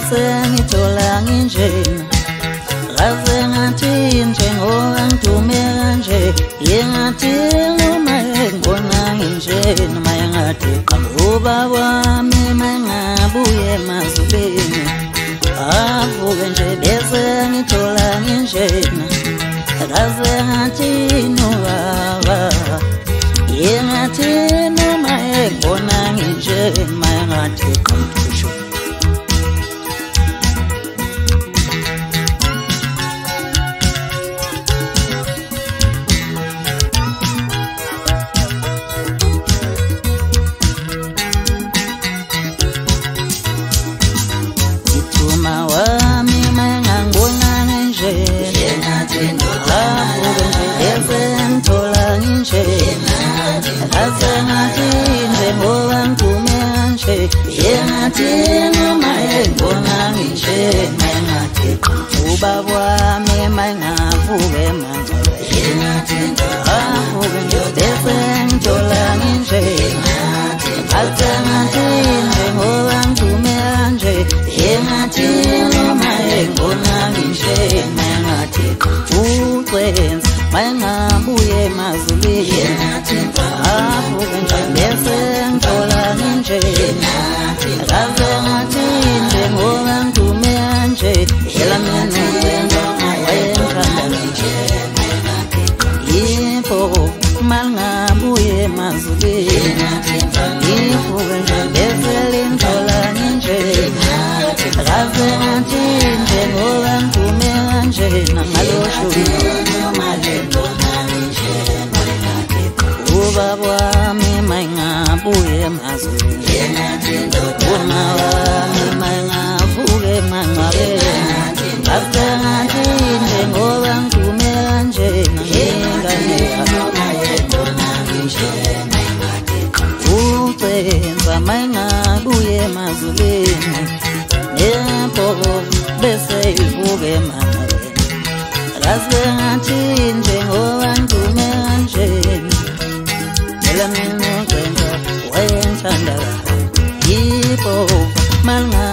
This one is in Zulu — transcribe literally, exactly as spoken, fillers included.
bese ngithola nginjena kaze ngathi njengoba ngidume kanje yengathi noma ngibona nginjena maya ngathi qhamuba wami mangabuye emazulwini avuke nje bese ngithola nginjena kaze ngathi nobaba yengathi noma ngibona nginjena maya ngathi qhamuba wami mangangibona nginjena avuke nje bese ngithola nginjena kaze ngathi njengoba ngidume kanje yengathi noma ngibona nginjena ngathi ubaba wami mangavuke manje avuke nje bese ngithola nginjena kaze ngathi njengoba ngidume kanje yengathi noma ngibona nginjena ngathi ucwenza mangabuye emazulwini avuke nje bese ngithola nginjena kaze ngathi njengoba ngidume kanje yela mina ucwenza wayengithanda nginjena yipho mangabuye emazulwini ngivuke nje bese ngithola nginjena kaze ngathi njengoba ngidume kanjena ubaba wami mangabuye emazulwini uma wami mangavuke emangcwabeni kaze ngathi njengoba ngidume kanjena ucwenza mangabuye emazulwini yepho bese ivuke emangcwabeni kaze ngathi njengoba ngidume kanjena yela mina ucwenza wayengithanda yipho malanga